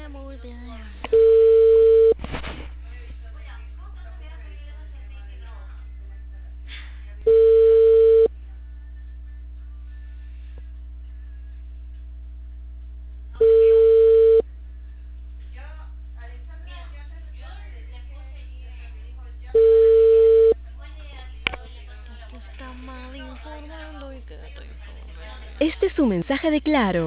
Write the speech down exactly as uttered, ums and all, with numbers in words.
muy bien. Que está mal informando y que te informe Este es bien. un mensaje de Claro.